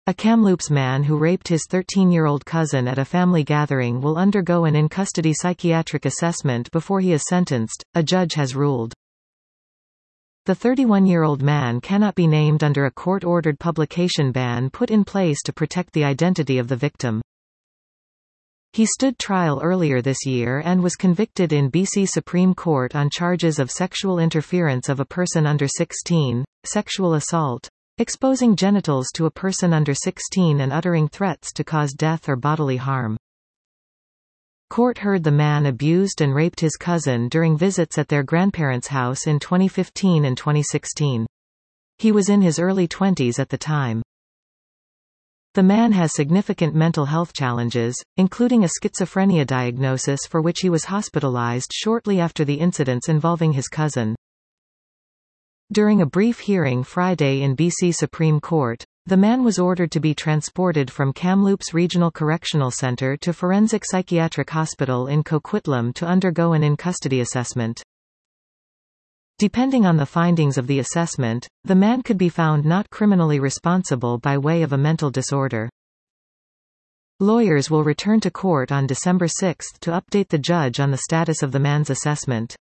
A Kamloops man who raped his 13-year-old cousin at a family gathering will undergo an in-custody psychiatric assessment before he is sentenced, a judge has ruled. The 31-year-old man cannot be named under a court-ordered publication ban put in place to protect the identity of the victim. He stood trial earlier this year and was convicted in BC Supreme Court on charges of sexual interference of a person under 16, sexual assault, exposing genitals to a person under 16 and uttering threats to cause death or bodily harm. Court heard the man abused and raped his cousin during visits at their grandparents' house in 2015 and 2016. He was in his early 20s at the time. The man has significant mental health challenges, including a schizophrenia diagnosis for which he was hospitalized shortly after the incidents involving his cousin. During a brief hearing Friday in BC Supreme Court, the man was ordered to be transported from Kamloops Regional Correctional Centre to Forensic Psychiatric Hospital in Coquitlam to undergo an in-custody assessment. Depending on the findings of the assessment, the man could be found not criminally responsible by way of a mental disorder. Lawyers will return to court on December 6 to update the judge on the status of the man's assessment.